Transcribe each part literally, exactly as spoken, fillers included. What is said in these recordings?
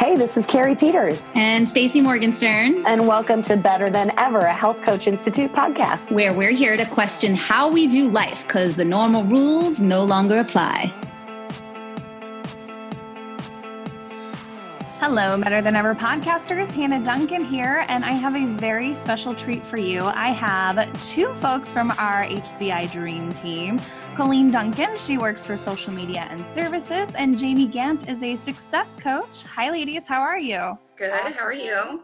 Hey, this is Carrie Peters. And Stacey Morgenstern. And welcome to Better Than Ever, a Health Coach Institute podcast, where we're here to question how we do life because the normal rules no longer apply. Hello, Better Than Ever podcasters. Hannah Duncan here, and I have a very special treat for you. I have two folks from our H C I Dream Team. Colleen Duncan, she works for social media and services, and Jamie Gant is a success coach. Hi, ladies. How are you? Good. How are you?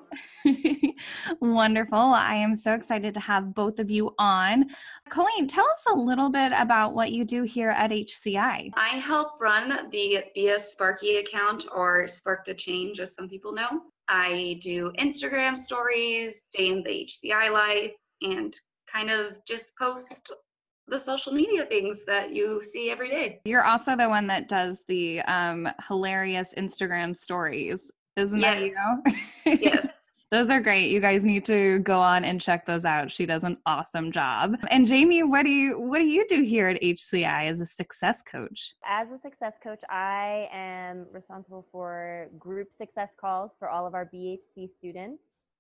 Wonderful. I am so excited to have both of you on. Colleen, tell us a little bit about what you do here at H C I. I help run the Be a Sparky account, or Spark to Change, as some people know. I do Instagram stories, day in the H C I life, and kind of just post the social media things that you see every day. You're also the one that does the um, hilarious Instagram stories. Isn't yes. that you? Yes. Those are great. You guys need to go on and check those out. She does an awesome job. And Jamie, what do you what do you do here at H C I as a success coach? As a success coach, I am responsible for group success calls for all of our B H C students.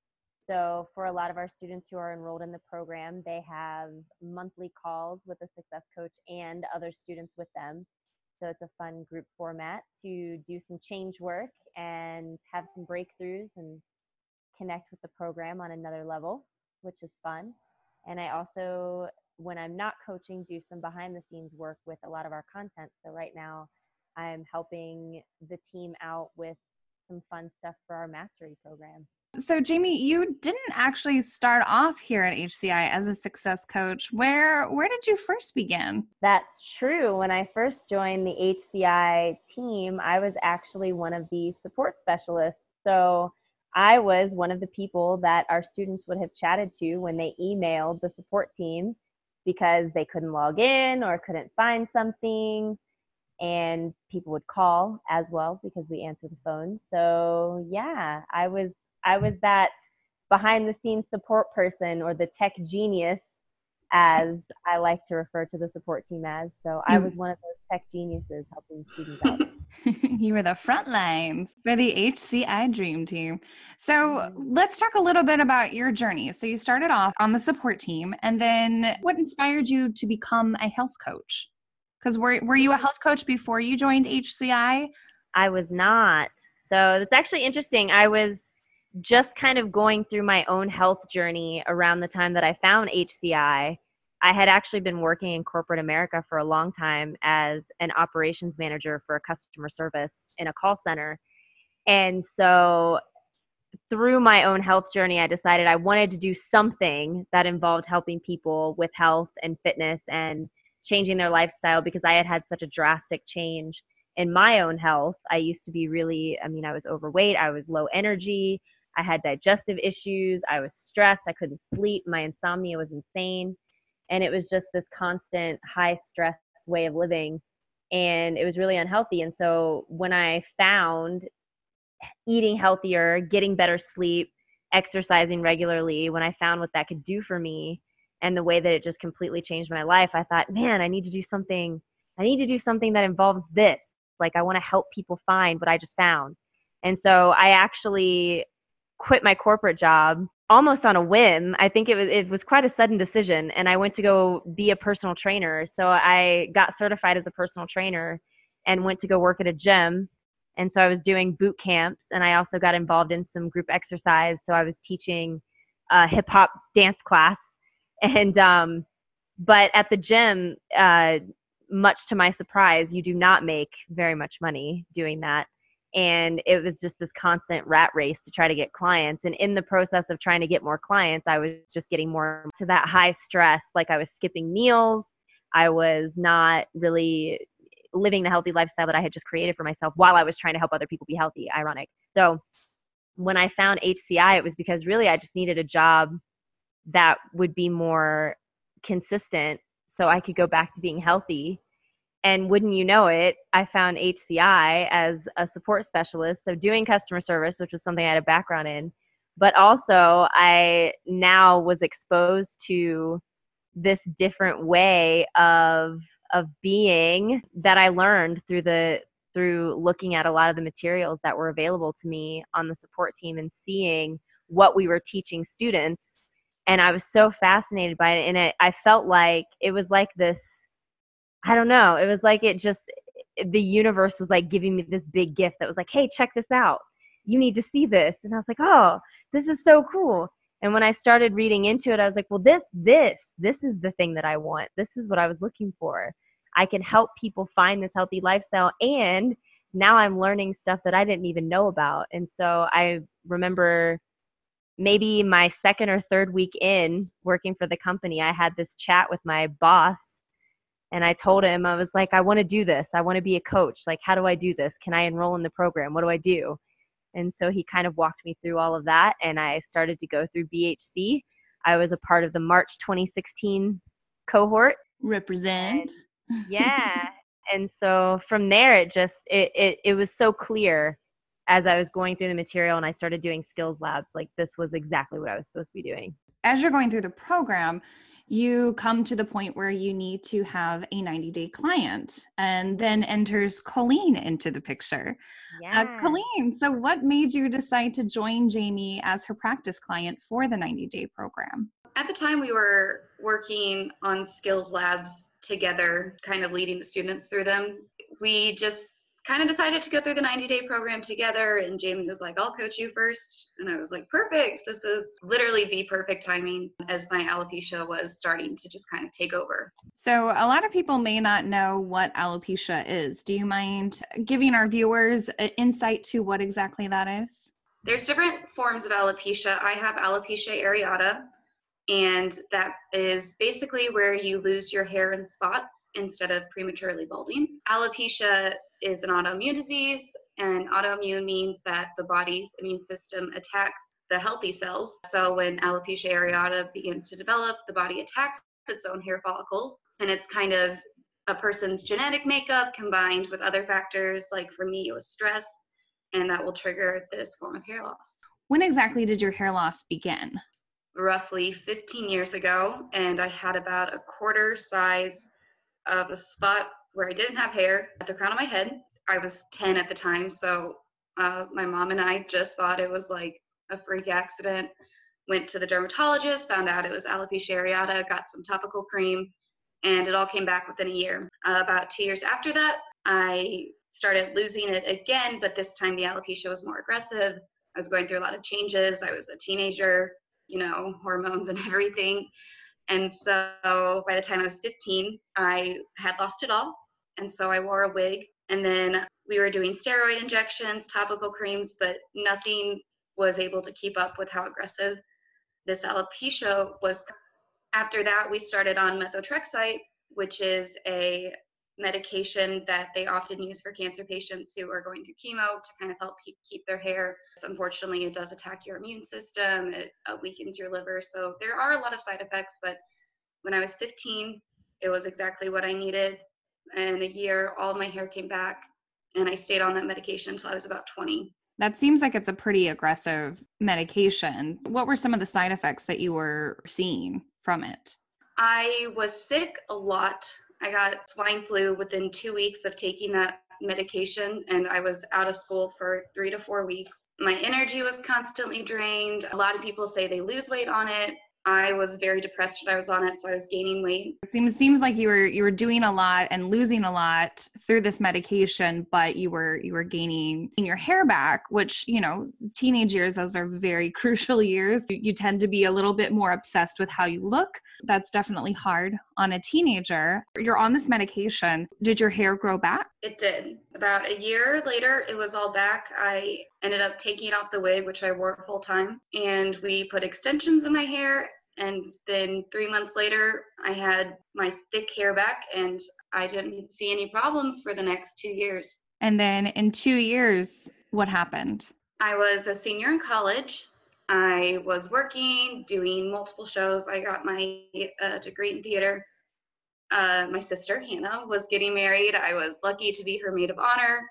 So for a lot of our students who are enrolled in the program, they have monthly calls with a success coach and other students with them. So it's a fun group format to do some change work and have some breakthroughs and connect with the program on another level, which is fun. And I also, when I'm not coaching, do some behind the scenes work with a lot of our content. So right now I'm helping the team out with some fun stuff for our mastery program. So Jamie, you didn't actually start off here at H C I as a success coach. Where where did you first begin? That's true. When I first joined the H C I team, I was actually one of the support specialists. So I was one of the people that our students would have chatted to when they emailed the support team because they couldn't log in or couldn't find something. And people would call as well because we answer the phone. So yeah, I was I was that behind the scenes support person, or the tech genius, as I like to refer to the support team as. So I was one of those tech geniuses helping students out. You were the front lines for the H C I Dream Team. So let's talk a little bit about your journey. So you started off on the support team, and then what inspired you to become a health coach? Because were, were you a health coach before you joined H C I? I was not. So it's actually interesting. I was just kind of going through my own health journey around the time that I found H C I. I had actually been working in corporate America for a long time as an operations manager for a customer service in a call center. And so through my own health journey, I decided I wanted to do something that involved helping people with health and fitness and changing their lifestyle, because I had had such a drastic change in my own health. I used to be really, I mean, I was overweight, I was low energy, I had digestive issues, I was stressed, I couldn't sleep, my insomnia was insane. And it was just this constant high stress way of living. And it was really unhealthy. And so when I found eating healthier, getting better sleep, exercising regularly, when I found what that could do for me and the way that it just completely changed my life, I thought, man, I need to do something. I need to do something that involves this. Like, I want to help people find what I just found. And so I actually quit my corporate job almost on a whim. I think it was it was quite a sudden decision, and I went to go be a personal trainer. So I got certified as a personal trainer and went to go work at a gym. And so I was doing boot camps, and I also got involved in some group exercise. So I was teaching a hip hop dance class. And um, but at the gym, uh, much to my surprise, you do not make very much money doing that. And it was just this constant rat race to try to get clients. And in the process of trying to get more clients, I was just getting more to that high stress. Like, I was skipping meals. I was not really living the healthy lifestyle that I had just created for myself while I was trying to help other people be healthy. Ironic. So when I found H C I, it was because really I just needed a job that would be more consistent so I could go back to being healthy. And wouldn't you know it, I found H C I as a support specialist, so doing customer service, which was something I had a background in. But also, I now was exposed to this different way of of being that I learned through the through looking at a lot of the materials that were available to me on the support team and seeing what we were teaching students. And I was so fascinated by it. And it, I felt like it was like this, I don't know, it was like it just, the universe was like giving me this big gift that was like, hey, check this out. You need to see this. And I was like, oh, this is so cool. And when I started reading into it, I was like, well, this, this, this is the thing that I want. This is what I was looking for. I can help people find this healthy lifestyle. And now I'm learning stuff that I didn't even know about. And so I remember maybe my second or third week in working for the company, I had this chat with my boss. And I told him, I was like, I want to do this. I want to be a coach. Like, how do I do this? Can I enroll in the program? What do I do? And so he kind of walked me through all of that. And I started to go through B H C. I was a part of the March twenty sixteen cohort. Represent. And, yeah. And so from there, it just, it, it, it was so clear as I was going through the material and I started doing skills labs, like this was exactly what I was supposed to be doing. As you're going through the program, you come to the point where you need to have a ninety-day client, and then enters Colleen into the picture. Yeah. Uh, Colleen, so what made you decide to join Jamie as her practice client for the ninety-day program? At the time, we were working on skills labs together, kind of leading the students through them. We just kind of decided to go through the ninety-day program together, and Jamie was like, I'll coach you first. And I was like, perfect. This is literally the perfect timing as my alopecia was starting to just kind of take over. So a lot of people may not know what alopecia is. Do you mind giving our viewers an insight to what exactly that is? There's different forms of alopecia. I have alopecia areata, and that is basically where you lose your hair in spots instead of prematurely balding. Alopecia is an autoimmune disease, and autoimmune means that the body's immune system attacks the healthy cells. So when alopecia areata begins to develop, the body attacks its own hair follicles, and it's kind of a person's genetic makeup combined with other factors. Like for me, it was stress, and that will trigger this form of hair loss. When exactly did your hair loss begin? Roughly fifteen years ago, and I had about a quarter size of a spot where I didn't have hair at the crown of my head. I was ten at the time, so uh, my mom and I just thought it was like a freak accident. Went to the dermatologist, found out it was alopecia areata, got some topical cream, and it all came back within a year. Uh, about two years after that, I started losing it again, but this time the alopecia was more aggressive. I was going through a lot of changes. I was a teenager, you know, hormones and everything. And so by the time I was fifteen, I had lost it all. And so I wore a wig. And then we were doing steroid injections, topical creams, but nothing was able to keep up with how aggressive this alopecia was. After that, we started on methotrexate, which is a medication that they often use for cancer patients who are going through chemo to kind of help keep, keep their hair. So unfortunately, it does attack your immune system. It uh, weakens your liver. So there are a lot of side effects, but when I was fifteen, it was exactly what I needed. In a year, all of my hair came back, and I stayed on that medication until I was about twenty. That seems like it's a pretty aggressive medication. What were some of the side effects that you were seeing from it? I was sick a lot. I got swine flu within two weeks of taking that medication, and I was out of school for three to four weeks. My energy was constantly drained. A lot of people say they lose weight on it. I was very depressed when I was on it, so I was gaining weight. It seems seems like you were you were doing a lot and losing a lot through this medication, but you were you were gaining your hair back, which, you know, teenage years, those are very crucial years. You, you tend to be a little bit more obsessed with how you look. That's definitely hard on a teenager. You're on this medication. Did your hair grow back? It did. About a year later, it was all back. I ended up taking off the wig, which I wore full time, and we put extensions in my hair. And then three months later, I had my thick hair back, and I didn't see any problems for the next two years. And then in two years, what happened? I was a senior in college. I was working, doing multiple shows. I got my uh, degree in theater. Uh, my sister, Hannah, was getting married. I was lucky to be her maid of honor.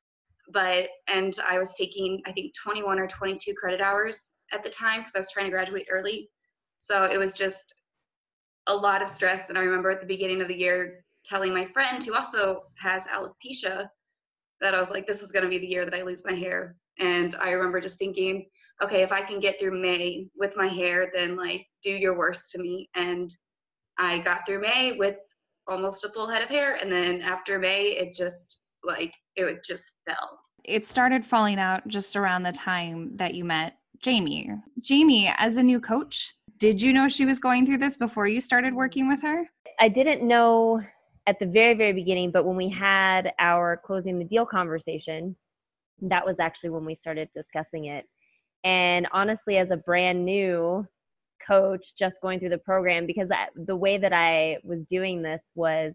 But, and I was taking, I think, twenty-one or twenty-two credit hours at the time because I was trying to graduate early. So it was just a lot of stress. And I remember at the beginning of the year telling my friend who also has alopecia, that I was like, this is going to be the year that I lose my hair. And I remember just thinking, okay, if I can get through May with my hair, then like do your worst to me. And I got through May with almost a full head of hair. And then after May, it just like, it would just fell. It started falling out just around the time that you met Jamie. Jamie, as a new coach, did you know she was going through this before you started working with her? I didn't know at the very, very beginning, but when we had our closing the deal conversation, that was actually when we started discussing it. And honestly, as a brand new coach just going through the program, because I, the way that I was doing this was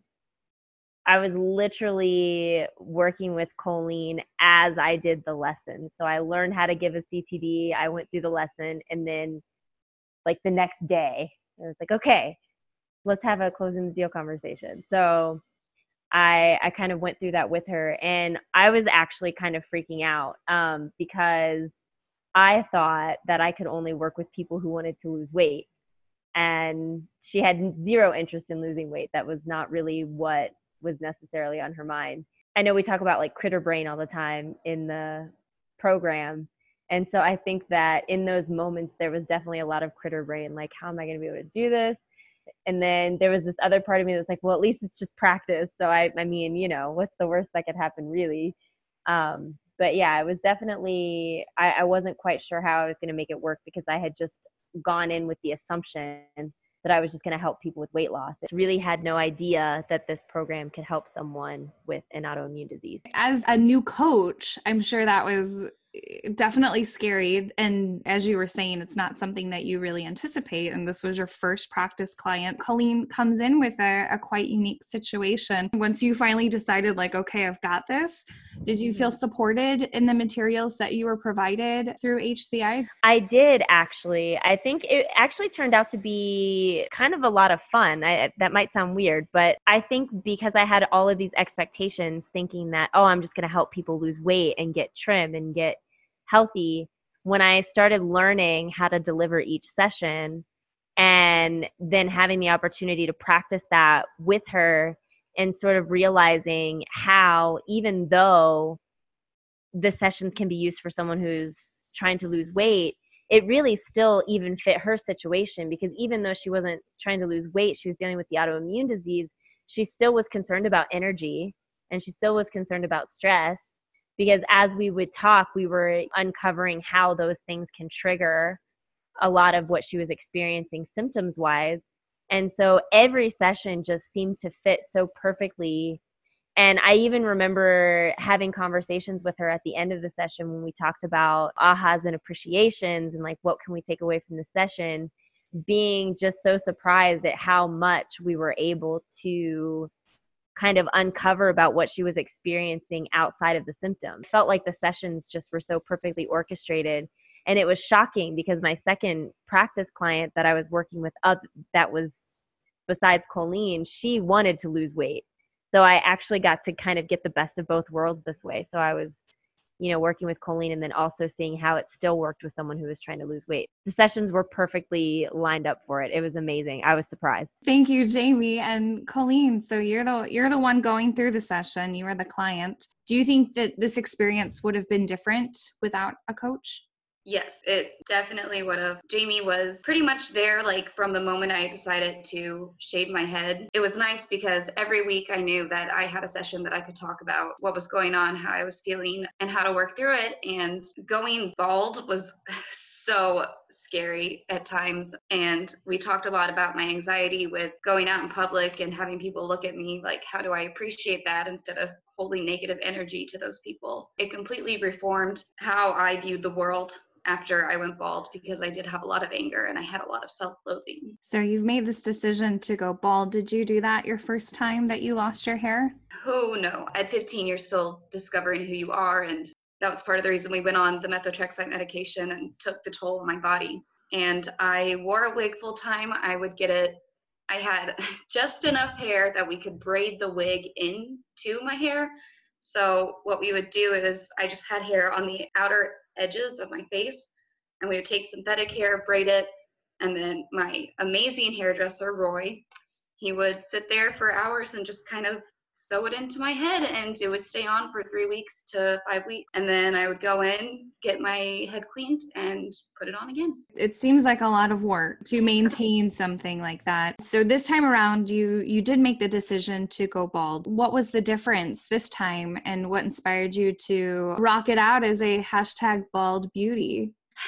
I was literally working with Colleen as I did the lesson. So I learned how to give a C T D. I went through the lesson, and then like the next day, I was like, okay, let's have a closing the deal conversation. So I I kind of went through that with her, and I was actually kind of freaking out um, because I thought that I could only work with people who wanted to lose weight. And she had zero interest in losing weight. That was not really what was necessarily on her mind. I know we talk about like critter brain all the time in the program. And so I think that in those moments, there was definitely a lot of critter brain, like, how am I going to be able to do this? And then there was this other part of me that was like, well, at least it's just practice. So I, I mean, you know, what's the worst that could happen really? Um, but yeah, it was definitely, I, I wasn't quite sure how I was going to make it work because I had just gone in with the assumption that I was just going to help people with weight loss. I really had no idea that this program could help someone with an autoimmune disease. As a new coach, I'm sure that was definitely scary. And as you were saying, it's not something that you really anticipate. And this was your first practice client. Colleen comes in with a, a quite unique situation. Once you finally decided like, okay, I've got this, did you feel supported in the materials that you were provided through H C I? I did actually. I think it actually turned out to be kind of a lot of fun. I, that might sound weird, but I think because I had all of these expectations thinking that, oh, I'm just going to help people lose weight and get trim and get healthy, when I started learning how to deliver each session and then having the opportunity to practice that with her and sort of realizing how, even though the sessions can be used for someone who's trying to lose weight, it really still even fit her situation, because even though she wasn't trying to lose weight, she was dealing with the autoimmune disease, she still was concerned about energy and she still was concerned about stress. Because as we would talk, we were uncovering how those things can trigger a lot of what she was experiencing symptoms-wise. And so every session just seemed to fit so perfectly. And I even remember having conversations with her at the end of the session when we talked about ahas and appreciations and like, what can we take away from the session, being just so surprised at how much we were able to kind of uncover about what she was experiencing outside of the symptoms. It felt like the sessions just were so perfectly orchestrated. And it was shocking because my second practice client that I was working with, uh, that was besides Colleen, she wanted to lose weight. So I actually got to kind of get the best of both worlds this way. So I was, you know, working with Colleen and then also seeing how it still worked with someone who was trying to lose weight. The sessions were perfectly lined up for it. It was amazing. I was surprised. Thank you, Jamie and Colleen. So you're the you're the one going through the session. You were the client. Do you think that this experience would have been different without a coach? Yes, it definitely would have. Jamie was pretty much there, like from the moment I decided to shave my head. It was nice because every week I knew that I had a session that I could talk about what was going on, how I was feeling, and how to work through it. And going bald was so scary at times. And we talked a lot about my anxiety with going out in public and having people look at me like, how do I appreciate that instead of holding negative energy to those people? It completely reformed how I viewed the world after I went bald, because I did have a lot of anger and I had a lot of self-loathing. So you've made this decision to go bald. Did you do that your first time that you lost your hair? Oh no, at fifteen you're still discovering who you are, and that was part of the reason we went on the methotrexate medication and took the toll on my body. And I wore a wig full time. I would get it, I had just enough hair that we could braid the wig into my hair. So what we would do is I just had hair on the outer edges of my face, and we would take synthetic hair, braid it, and then my amazing hairdresser, Roy, he would sit there for hours and just kind of sew it into my head, and it would stay on for three weeks to five weeks. And then I would go in, get my head cleaned, and put it on again. It seems like a lot of work to maintain something like that. So this time around, you you did make the decision to go bald. What was the difference this time, and what inspired you to rock it out as a hashtag bald beauty?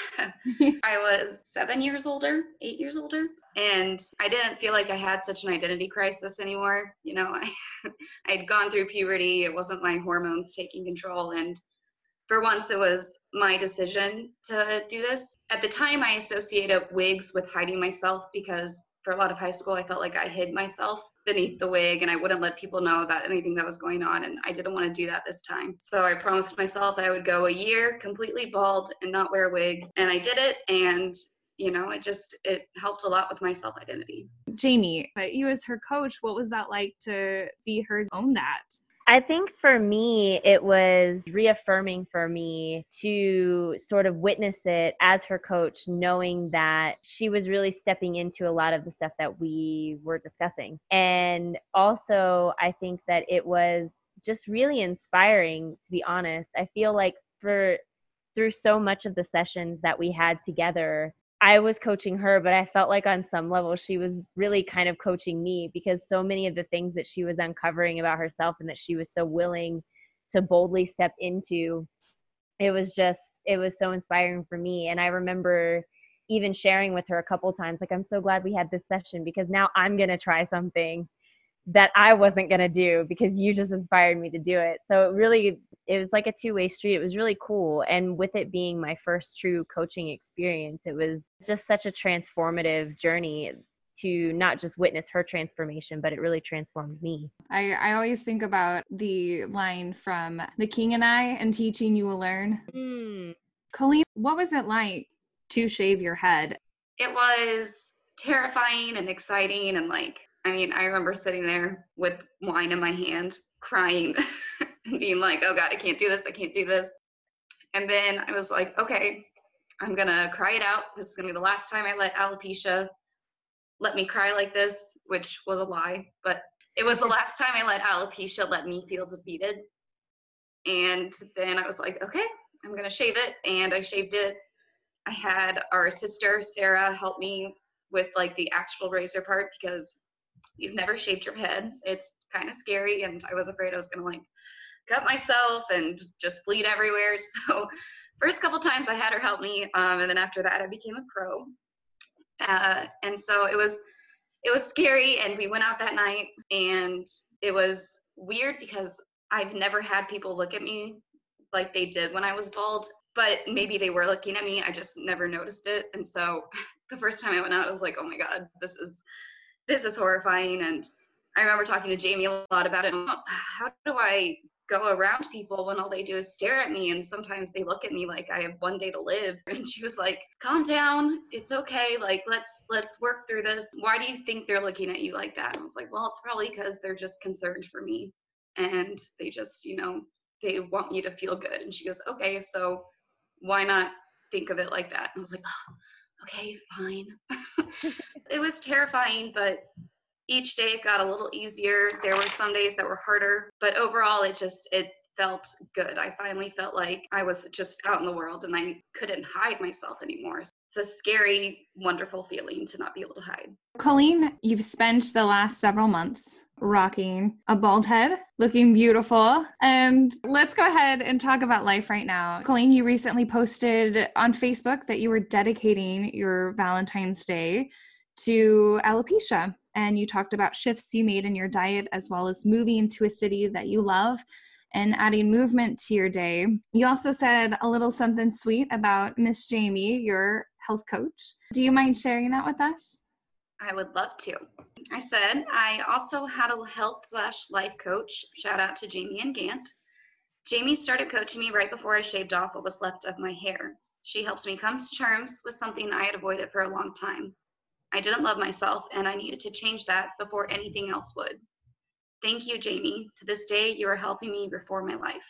I was seven years older, eight years older, and I didn't feel like I had such an identity crisis anymore. You know, I, I'd gone through puberty. It wasn't my hormones taking control. And for once, it was my decision to do this. At the time, I associated wigs with hiding myself because for a lot of high school, I felt like I hid myself beneath the wig and I wouldn't let people know about anything that was going on. And I didn't want to do that this time. So I promised myself I would go a year completely bald and not wear a wig. And I did it. And, you know, it just, it helped a lot with my self-identity. Jamie, you as her coach, what was that like to see her own that? I think for me, it was reaffirming for me to sort of witness it as her coach, knowing that she was really stepping into a lot of the stuff that we were discussing. And also, I think that it was just really inspiring, to be honest. I feel like for through so much of the sessions that we had together, I was coaching her, but I felt like on some level she was really kind of coaching me, because so many of the things that she was uncovering about herself and that she was so willing to boldly step into, it was just, it was so inspiring for me. And I remember even sharing with her a couple times, like, I'm so glad we had this session because now I'm going to try something that I wasn't going to do because you just inspired me to do it. So it really, it was like a two-way street. It was really cool. And with it being my first true coaching experience, it was just such a transformative journey to not just witness her transformation, but it really transformed me. I, I always think about the line from The King and I, and teaching you will learn. Mm. Colleen, what was it like to shave your head? It was terrifying and exciting, and like, I mean, I remember sitting there with wine in my hand, crying, and being like, oh God, I can't do this, I can't do this. And then I was like, okay, I'm gonna cry it out. This is gonna be the last time I let alopecia let me cry like this, which was a lie, but it was the last time I let alopecia let me feel defeated. And then I was like, okay, I'm gonna shave it, and I shaved it. I had our sister, Sarah, help me with like the actual razor part because you've never shaved your head. It's kind of scary, and I was afraid I was gonna like cut myself and just bleed everywhere. So first couple times I had her help me, um, and then after that I became a pro. Uh, and so it was it was scary, and we went out that night, and it was weird because I've never had people look at me like they did when I was bald, but maybe they were looking at me. I just never noticed it. And so the first time I went out, I was like, oh my God, this is this is horrifying. And I remember talking to Jamie a lot about it. How do I go around people when all they do is stare at me? And sometimes they look at me like I have one day to live. And she was like, calm down. It's okay. Like, let's, let's work through this. Why do you think they're looking at you like that? And I was like, well, it's probably because they're just concerned for me. And they just, you know, they want you to feel good. And she goes, okay, so why not think of it like that? And I was like, oh, okay, fine. It was terrifying, but each day it got a little easier. There were some days that were harder, but overall it just, it felt good. I finally felt like I was just out in the world and I couldn't hide myself anymore. It's a scary, wonderful feeling to not be able to hide. Colleen, you've spent the last several months rocking a bald head, looking beautiful. And let's go ahead and talk about life right now. Colleen, you recently posted on Facebook that you were dedicating your Valentine's Day to alopecia. And you talked about shifts you made in your diet, as well as moving to a city that you love and adding movement to your day. You also said a little something sweet about Miss Jamie, your health coach. Do you mind sharing that with us? I would love to. I said I also had a health slash life coach. Shout out to Jamie and Gant. Jamie started coaching me right before I shaved off what was left of my hair. She helps me come to terms with something I had avoided for a long time. I didn't love myself, and I needed to change that before anything else would. Thank you, Jamie. To this day, you are helping me reform my life.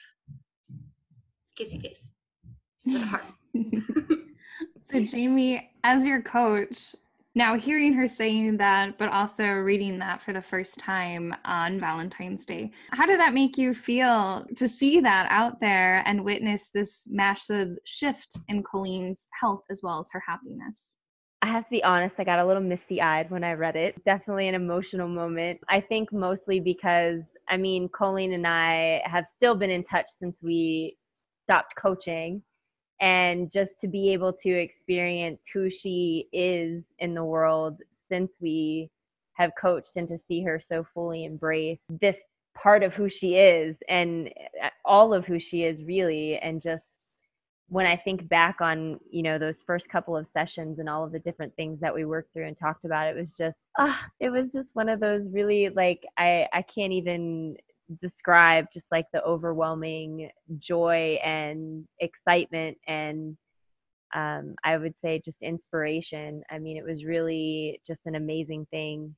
Kissy face. To the heart. So Jamie, as your coach, Now, hearing her saying that, but also reading that for the first time on Valentine's Day, how did that make you feel to see that out there and witness this massive shift in Colleen's health as well as her happiness? I have to be honest, I got a little misty-eyed when I read it. Definitely an emotional moment. I think mostly because, I mean, Colleen and I have still been in touch since we stopped coaching. And just to be able to experience who she is in the world since we have coached, and to see her so fully embrace this part of who she is and all of who she is really. And just when I think back on, you know, those first couple of sessions and all of the different things that we worked through and talked about, it was just, ah, it was just one of those really, like, I, I can't even describe just like the overwhelming joy and excitement and um, I would say just inspiration. I mean, it was really just an amazing thing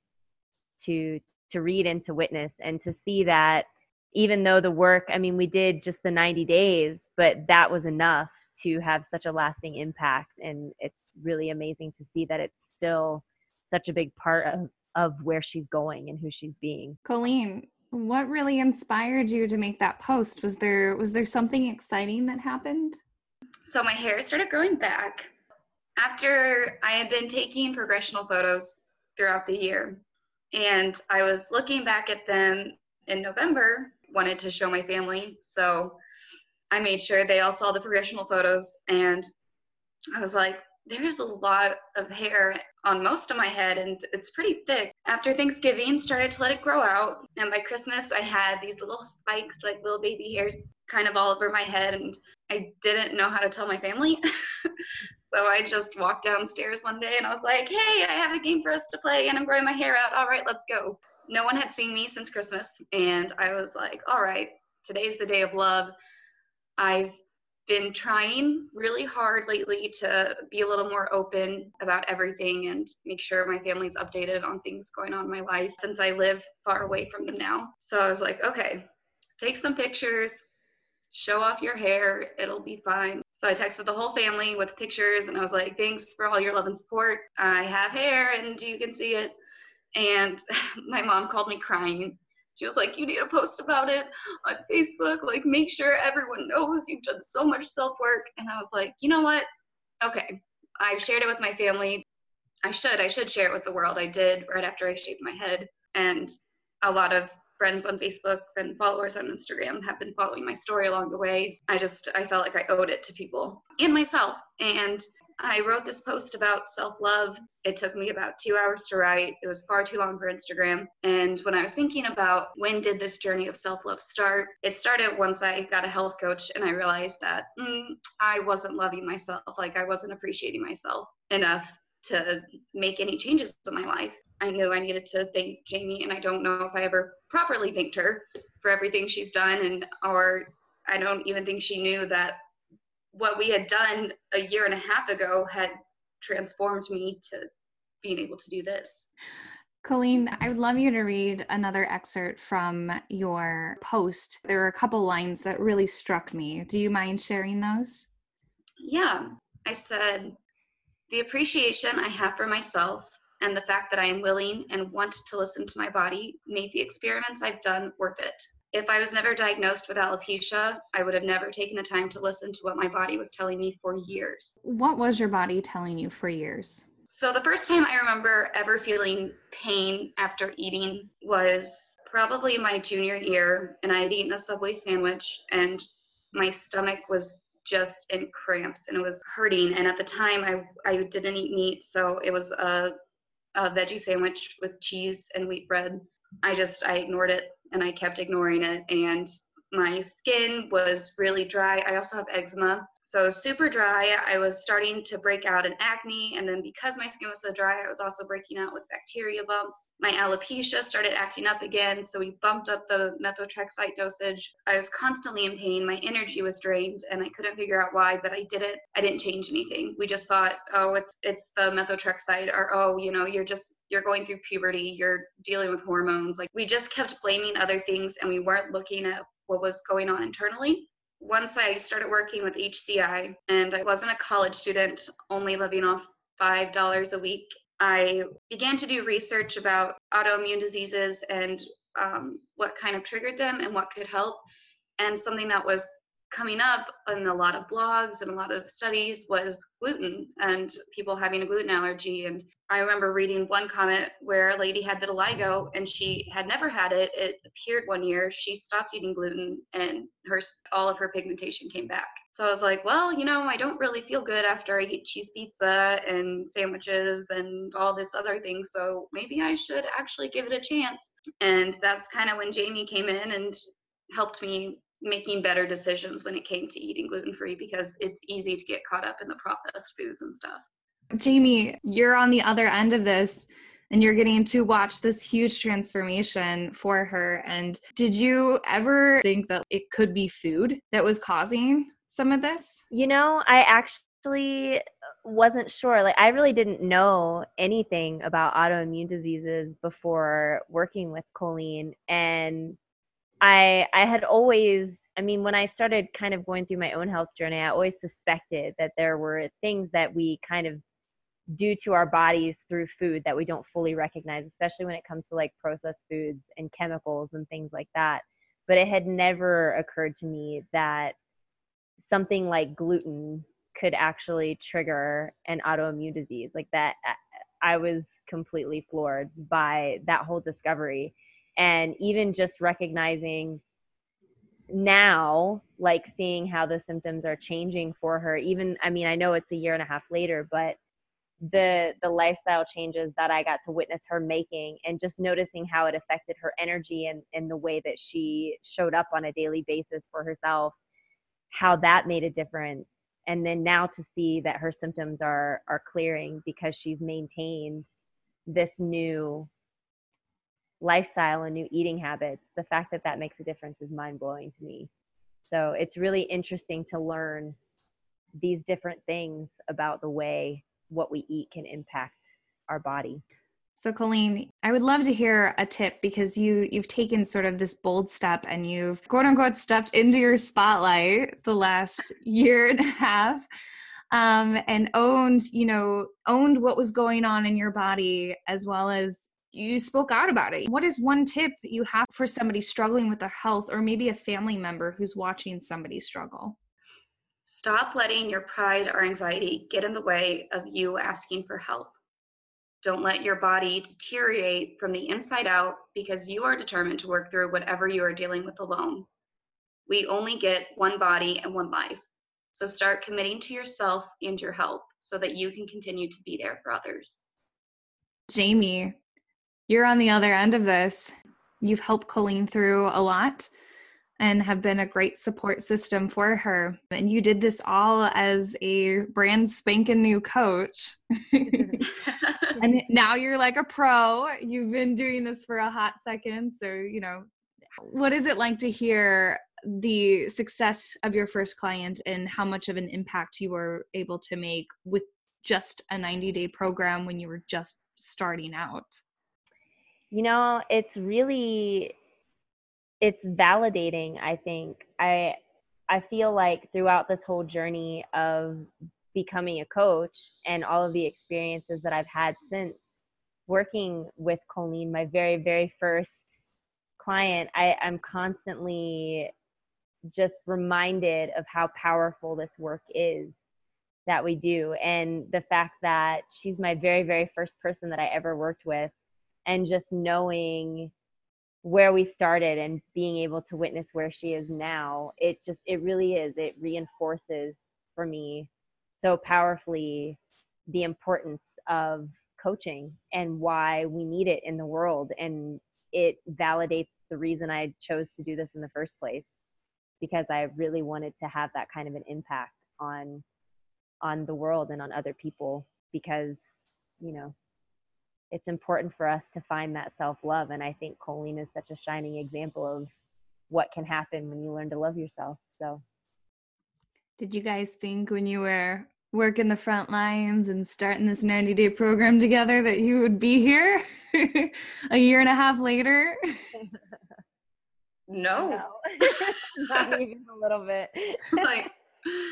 to to read and to witness, and to see that even though the work, I mean, we did just the ninety days, but that was enough to have such a lasting impact. And it's really amazing to see that it's still such a big part of, of where she's going and who she's being. Colleen, what really inspired you to make that post? Was there was there something exciting that happened? So my hair started growing back after I had been taking progressional photos throughout the year. And I was looking back at them in November, wanted to show my family. So I made sure they all saw the progressional photos. And I was like, there's a lot of hair on most of my head, and it's pretty thick. After Thanksgiving, started to let it grow out. And by Christmas, I had these little spikes, like little baby hairs, kind of all over my head. And I didn't know how to tell my family. So I just walked downstairs one day and I was like, hey, I have a game for us to play and I'm growing my hair out. All right, let's go. No one had seen me since Christmas. And I was like, all right, today's the day of love. I've been trying really hard lately to be a little more open about everything and make sure my family's updated on things going on in my life since I live far away from them now. So I was like, okay, take some pictures, show off your hair, it'll be fine. So I texted the whole family with pictures and I was like, thanks for all your love and support. I have hair and you can see it. And my mom called me crying. She was like, you need to post about it on Facebook. Like, make sure everyone knows you've done so much self-work. And I was like, you know what? Okay. I've shared it with my family. I should. I should share it with the world. I did right after I shaved my head. And a lot of friends on Facebook and followers on Instagram have been following my story along the way. I just, I felt like I owed it to people and myself. And I wrote this post about self-love. It took me about two hours to write. It was far too long for Instagram. And when I was thinking about when did this journey of self-love start, it started once I got a health coach and I realized that mm, I wasn't loving myself. Like I wasn't appreciating myself enough to make any changes in my life. I knew I needed to thank Jamie, and I don't know if I ever properly thanked her for everything she's done, and or I don't even think she knew that what we had done a year and a half ago had transformed me to being able to do this. Colleen, I would love you to read another excerpt from your post. There were a couple lines that really struck me. Do you mind sharing those? Yeah, I said, the appreciation I have for myself and the fact that I am willing and want to listen to my body made the experiments I've done worth it. If I was never diagnosed with alopecia, I would have never taken the time to listen to what my body was telling me for years. What was your body telling you for years? So the first time I remember ever feeling pain after eating was probably my junior year, and I had eaten a Subway sandwich and my stomach was just in cramps and it was hurting. And at the time I, I didn't eat meat, so it was a, a veggie sandwich with cheese and wheat bread. I just, I ignored it and I kept ignoring it, and my skin was really dry. I also have eczema, so super dry. I was starting to break out in acne, and then because my skin was so dry, I was also breaking out with bacteria bumps. My alopecia started acting up again, so we bumped up the methotrexate dosage. I was constantly in pain. My energy was drained, and I couldn't figure out why, but I did it. I didn't change anything. We just thought, oh, it's it's the methotrexate, or oh, you know, you're just you're going through puberty, you're dealing with hormones. Like, we just kept blaming other things, and we weren't looking at what was going on internally. Once I started working with H C I, and I wasn't a college student only living off five dollars a week, I began to do research about autoimmune diseases and um, what kind of triggered them and what could help. And something that was coming up in a lot of blogs and a lot of studies was gluten and people having a gluten allergy. And I remember reading one comment where a lady had vitiligo and she had never had it. It appeared one year. She stopped eating gluten and her all of her pigmentation came back. So I was like, well, you know, I don't really feel good after I eat cheese pizza and sandwiches and all this other things. So maybe I should actually give it a chance. And that's kind of when Jamie came in and helped me making better decisions when it came to eating gluten-free, because it's easy to get caught up in the processed foods and stuff. Jamie, you're on the other end of this and you're getting to watch this huge transformation for her. And did you ever think that it could be food that was causing some of this? You know, I actually wasn't sure. Like, I really didn't know anything about autoimmune diseases before working with Colleen. And I I had always, I mean, when I started kind of going through my own health journey, I always suspected that there were things that we kind of do to our bodies through food that we don't fully recognize, especially when it comes to like processed foods and chemicals and things like that. But it had never occurred to me that something like gluten could actually trigger an autoimmune disease like that. I was completely floored by that whole discovery. And even just recognizing now, like seeing how the symptoms are changing for her, even, I mean, I know it's a year and a half later, but the the lifestyle changes that I got to witness her making, and just noticing how it affected her energy and, and the way that she showed up on a daily basis for herself, how that made a difference. And then now to see that her symptoms are are clearing because she's maintained this new lifestyle and new eating habits, the fact that that makes a difference is mind-blowing to me. So it's really interesting to learn these different things about the way what we eat can impact our body. So Colleen, I would love to hear a tip, because you you've taken sort of this bold step and you've quote unquote stepped into your spotlight the last year and a half, um, and owned, you know, owned what was going on in your body, as well as you spoke out about it. What is one tip you have for somebody struggling with their health, or maybe a family member who's watching somebody struggle? Stop letting your pride or anxiety get in the way of you asking for help. Don't let your body deteriorate from the inside out because you are determined to work through whatever you are dealing with alone. We only get one body and one life. So start committing to yourself and your health so that you can continue to be there for others. Jamie, you're on the other end of this. You've helped Colleen through a lot and have been a great support system for her. And you did this all as a brand spanking new coach. And now you're like a pro. You've been doing this for a hot second. So, you know, what is it like to hear the success of your first client and how much of an impact you were able to make with just a ninety-day program when you were just starting out? You know, it's really, it's validating, I think. I I feel like throughout this whole journey of becoming a coach and all of the experiences that I've had since working with Colleen, my very, very first client, I, I'm constantly just reminded of how powerful this work is that we do. And the fact that she's my very, very first person that I ever worked with, and just knowing where we started and being able to witness where she is now, it just, it really is, it reinforces for me so powerfully the importance of coaching and why we need it in the world. And it validates the reason I chose to do this in the first place, because I really wanted to have that kind of an impact on on the world and on other people, because, you know, it's important for us to find that self-love. And I think Colleen is such a shining example of what can happen when you learn to love yourself. So did you guys think when you were working the front lines and starting this ninety-day program together that you would be here a year and a half later? No. no. Not even a little bit. Like,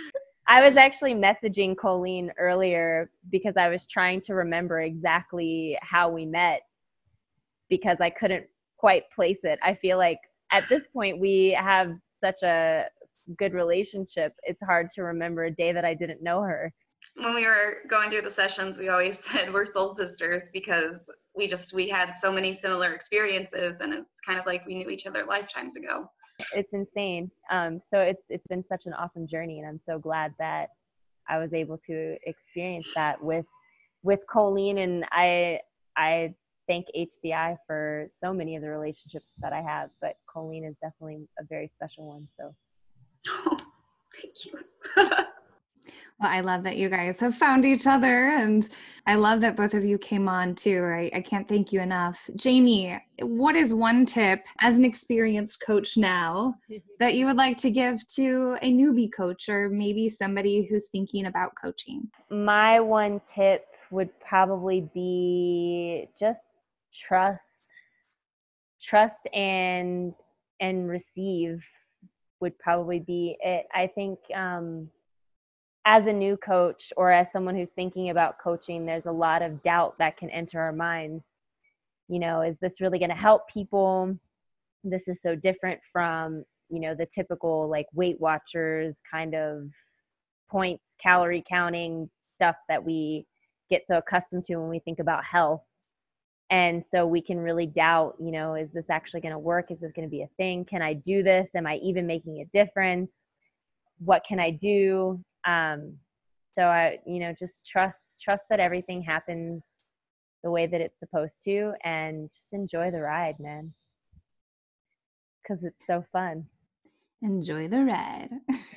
I was actually messaging Colleen earlier because I was trying to remember exactly how we met because I couldn't quite place it. I feel like at this point we have such a good relationship. It's hard to remember a day that I didn't know her. When we were going through the sessions, we always said we're soul sisters because we just, we had so many similar experiences, and it's kind of like we knew each other lifetimes ago. It's insane. Um, so it's it's been such an awesome journey, and I'm so glad that I was able to experience that with with Colleen, and I I thank H C I for so many of the relationships that I have, but Colleen is definitely a very special one. So Oh, thank you. Well, I love that you guys have found each other, and I love that both of you came on too. I, I can't thank you enough. Jamie, what is one tip as an experienced coach now that you would like to give to a newbie coach or maybe somebody who's thinking about coaching? My one tip would probably be just trust, trust and and receive would probably be it. I think um, as a new coach or as someone who's thinking about coaching, there's a lot of doubt that can enter our minds. You know, is this really going to help people? This is so different from, you know, the typical like Weight Watchers kind of points, calorie counting stuff that we get so accustomed to when we think about health. And so we can really doubt, you know, is this actually going to work? Is this going to be a thing? Can I do this? Am I even making a difference? What can I do? Um, so I, you know, just trust, trust that everything happens the way that it's supposed to, and just enjoy the ride, man. Cause it's so fun. Enjoy the ride.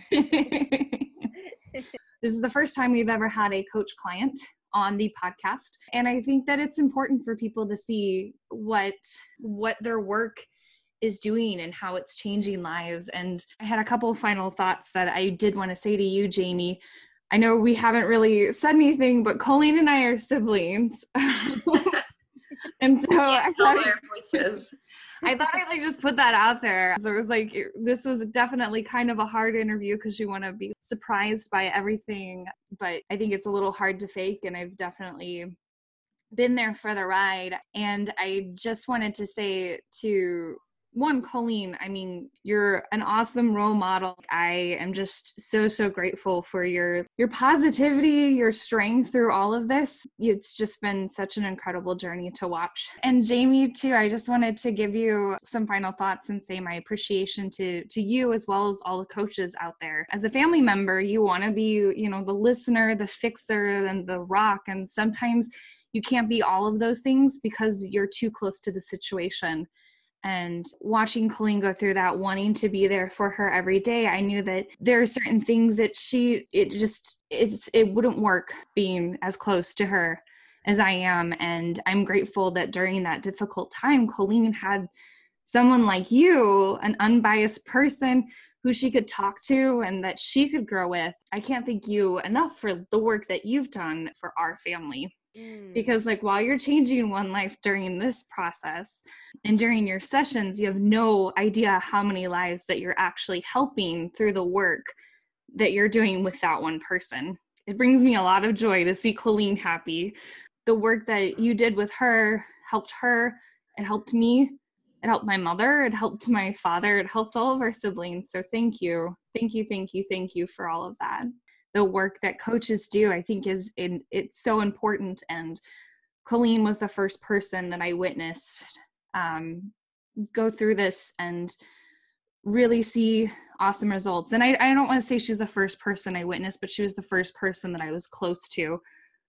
This is the first time we've ever had a coach client on the podcast. And I think that it's important for people to see what, what their work is doing and how it's changing lives. And I had a couple of final thoughts that I did want to say to you, Jamie. I know we haven't really said anything, but Colleen and I are siblings. And so Yeah, I tell thought, their voices. I thought I'd like just put that out there. So it was like, this was definitely kind of a hard interview because you want to be surprised by everything, but I think it's a little hard to fake, and I've definitely been there for the ride. And I just wanted to say to one, Colleen, I mean, you're an awesome role model. I am just so, so grateful for your, your positivity, your strength through all of this. It's just been such an incredible journey to watch. And Jamie, too, I just wanted to give you some final thoughts and say my appreciation to, to you as well as all the coaches out there. As a family member, you want to be, you know, the listener, the fixer, and the rock. And sometimes you can't be all of those things because you're too close to the situation. And watching Colleen go through that, wanting to be there for her every day, I knew that there are certain things that she, it just, it's, it wouldn't work being as close to her as I am. And I'm grateful that during that difficult time, Colleen had someone like you, an unbiased person who she could talk to and that she could grow with. I can't thank you enough for the work that you've done for our family. Because like while you're changing one life during this process and during your sessions, you have no idea how many lives that you're actually helping through the work that you're doing with that one person. It brings me a lot of joy to see Colleen happy. The work that you did with her helped her. It helped me. It helped my mother. It helped my father. It helped all of our siblings. So thank you. Thank you, thank you, thank you for all of that. The work that coaches do, I think is in, it's so important. And Colleen was the first person that I witnessed um, go through this and really see awesome results. And I, I don't want to say she's the first person I witnessed, but she was the first person that I was close to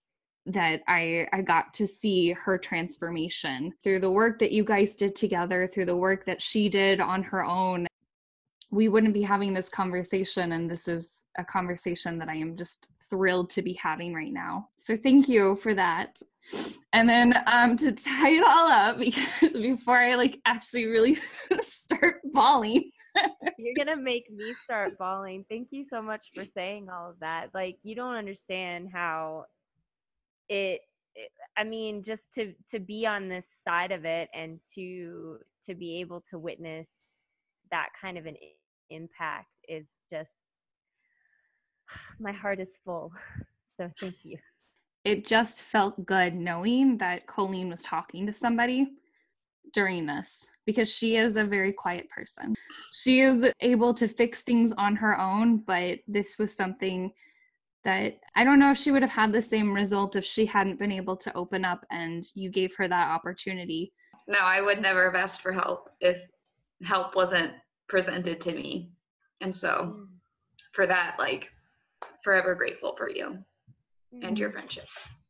that I, I got to see her transformation through the work that you guys did together, through the work that she did on her own. We wouldn't be having this conversation, and this is a conversation that I am just thrilled to be having right now. So thank you for that. And then um, to tie it all up, because before I like actually really start bawling. You're going to make me start bawling. Thank you so much for saying all of that. Like, you don't understand how it, it I mean, just to, to be on this side of it and to, to be able to witness that kind of an impact is just, my heart is full. So thank you. It just felt good knowing that Colleen was talking to somebody during this, because she is a very quiet person. She is able to fix things on her own, but this was something that I don't know if she would have had the same result if she hadn't been able to open up and you gave her that opportunity. No, I would never have asked for help if help wasn't presented to me. And so for that, like, forever grateful for you mm. and your friendship.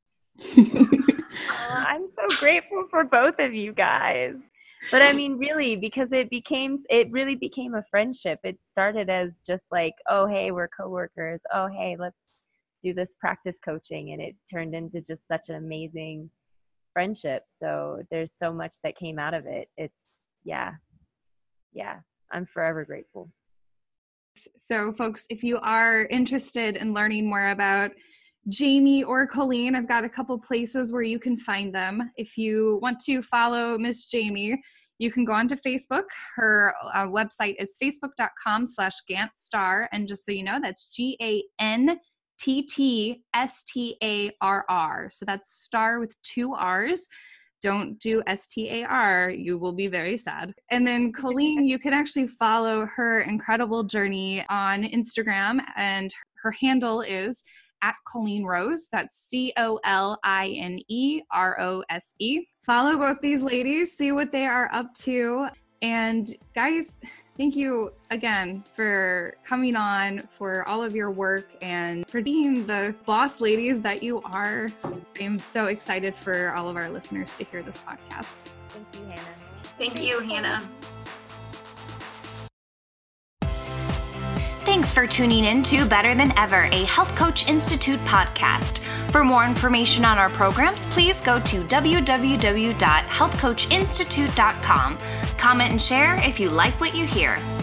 Oh, I'm so grateful for both of you guys. But I mean, really, because it became, it really became a friendship. It started as just like, oh, hey, we're coworkers. Oh, hey, let's do this practice coaching. And it turned into just such an amazing friendship. So there's so much that came out of it. It's, yeah, yeah, I'm forever grateful. So folks, if you are interested in learning more about Jamie or Colleen, I've got a couple places where you can find them. If you want to follow Miss Jamie, you can go onto Facebook. Her uh, website is facebook.com slash Gant Star. And just so you know, that's G A N T T S T A R R. So that's star with two R's. Don't do S T A R. You will be very sad. And then Colleen, you can actually follow her incredible journey on Instagram. And her handle is at Colleen Rose. That's C O L I N E R O S E. Follow both these ladies, see what they are up to. And guys, thank you again for coming on, for all of your work, and for being the boss ladies that you are. I am so excited for all of our listeners to hear this podcast. Thank you, Hannah. Thank you, Hannah. Thanks for tuning in to Better Than Ever, a Health Coach Institute podcast. For more information on our programs, please go to w w w dot health coach institute dot com. Comment and share if you like what you hear.